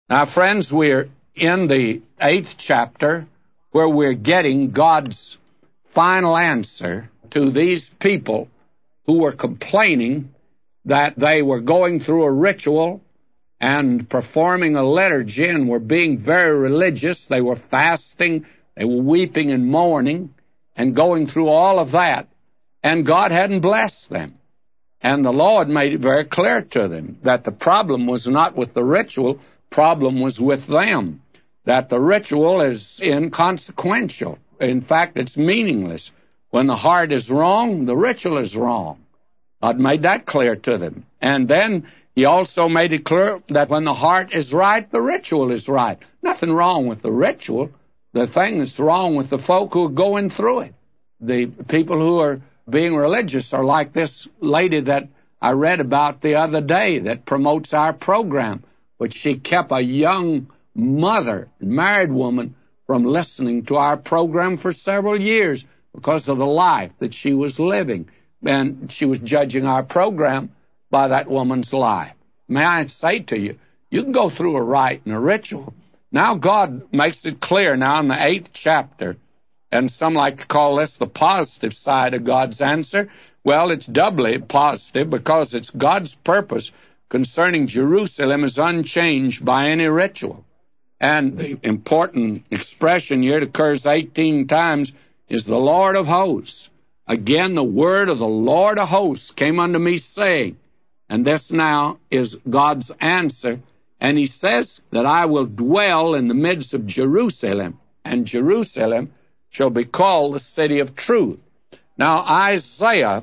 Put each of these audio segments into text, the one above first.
Now, friends, we're in the 8th chapter where we're getting God's final answer to these people who were complaining that they were going through a ritual and performing a liturgy and were being very religious. They were fasting, they were weeping and mourning and going through all of that, and God hadn't blessed them. And the Lord made it very clear to them that the problem was not with the ritual, problem was with them, that the ritual is inconsequential. In fact, it's meaningless. When the heart is wrong, the ritual is wrong. God made that clear to them. And then He also made it clear that when the heart is right, the ritual is right. Nothing wrong with the ritual. The thing that's wrong with the folk who are going through it. The people who are being religious are like this lady that I read about the other day that promotes our program, which she kept a young mother, married woman, from listening to our program for several years because of the life that she was living. And she was judging our program by that woman's life. May I say to you, you can go through a rite and a ritual. Now God makes it clear now in the 8th chapter, and some like to call this the positive side of God's answer. Well, it's doubly positive because it's God's purpose concerning Jerusalem is unchanged by any ritual. And the important expression here that occurs 18 times is the Lord of hosts. Again, the word of the Lord of hosts came unto me, saying, and this now is God's answer, and He says that I will dwell in the midst of Jerusalem, and Jerusalem shall be called the city of truth. Now, Isaiah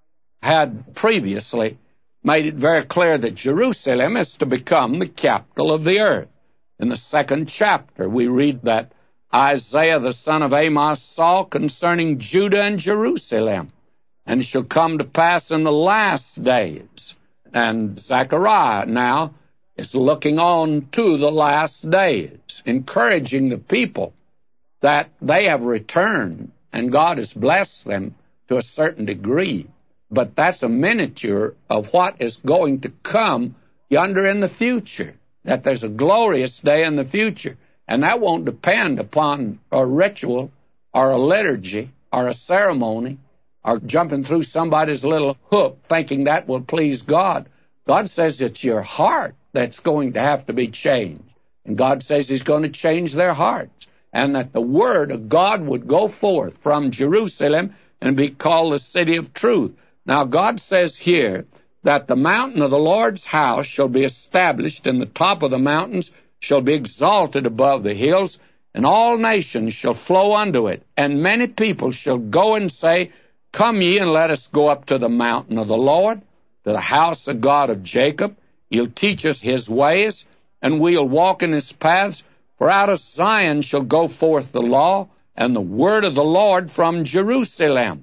had previously made it very clear that Jerusalem is to become the capital of the earth. In the 2nd chapter, we read that Isaiah the son of Amos saw concerning Judah and Jerusalem, and it shall come to pass in the last days. And Zechariah now is looking on to the last days, encouraging the people that they have returned, and God has blessed them to a certain degree. But that's a miniature of what is going to come yonder in the future, that there's a glorious day in the future. And that won't depend upon a ritual or a liturgy or a ceremony or jumping through somebody's little hook thinking that will please God. God says it's your heart that's going to have to be changed. And God says He's going to change their hearts. And that the word of God would go forth from Jerusalem and be called the city of truth. Now, God says here that the mountain of the Lord's house shall be established, and the top of the mountains shall be exalted above the hills, and all nations shall flow unto it. And many people shall go and say, come ye, and let us go up to the mountain of the Lord, to the house of God of Jacob. He'll teach us His ways, and we'll walk in His paths. For out of Zion shall go forth the law, and the word of the Lord from Jerusalem.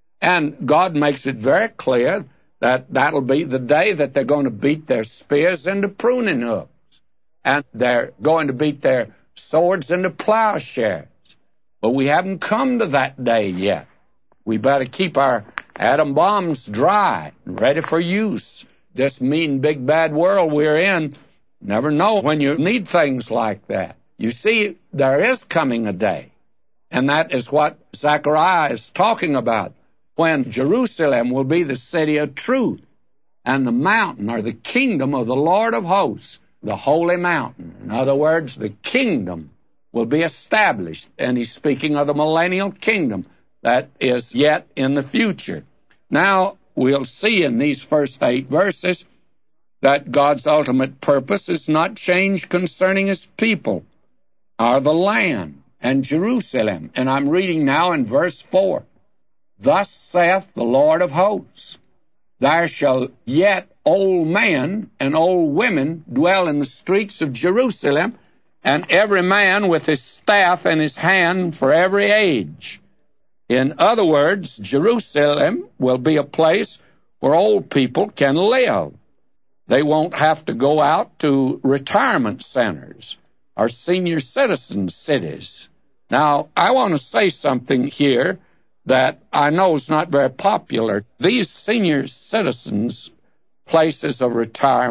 And God makes it very clear that that'll be the day that they're going to beat their spears into pruning hooks. And they're going to beat their swords into plowshares. But we haven't come to that day yet. We better keep our atom bombs dry, ready for use. This mean, big, bad world we're in, never know when you need things like that. You see, there is coming a day, and that is what Zechariah is talking about, when Jerusalem will be the city of truth, and the mountain, or the kingdom of the Lord of hosts, the holy mountain. In other words, the kingdom will be established, and He's speaking of the millennial kingdom that is yet in the future. Now, we'll see in these first 8 verses that God's ultimate purpose is not changed concerning His people, or the land, and Jerusalem. And I'm reading now in verse 4. Thus saith the Lord of hosts, there shall yet old men and old women dwell in the streets of Jerusalem, and every man with his staff in his hand for every age. In other words, Jerusalem will be a place where old people can live. They won't have to go out to retirement centers or senior citizen cities. Now, I want to say something here that I know is not very popular. These senior citizens' places of retirement,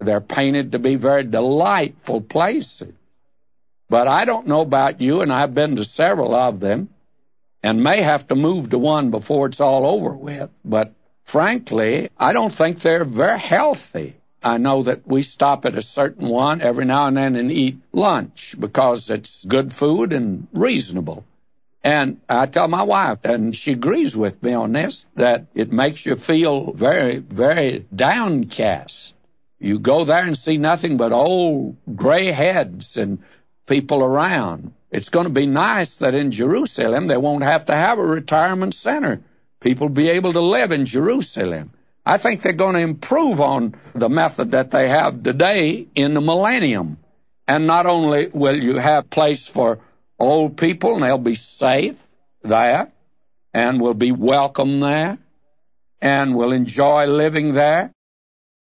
They're painted to be very delightful places. But I don't know about you, and I've been to several of them, and may have to move to one before it's all over with. But frankly, I don't think they're very healthy. I know that we stop at a certain one every now and then and eat lunch because it's good food and reasonable. And I tell my wife, and she agrees with me on this, that it makes you feel very, very downcast. You go there and see nothing but old gray heads and people around. It's going to be nice that in Jerusalem they won't have to have a retirement center. People will be able to live in Jerusalem. I think they're going to improve on the method that they have today in the millennium. And not only will you have place for old people, and they'll be safe there, and will be welcome there, and will enjoy living there,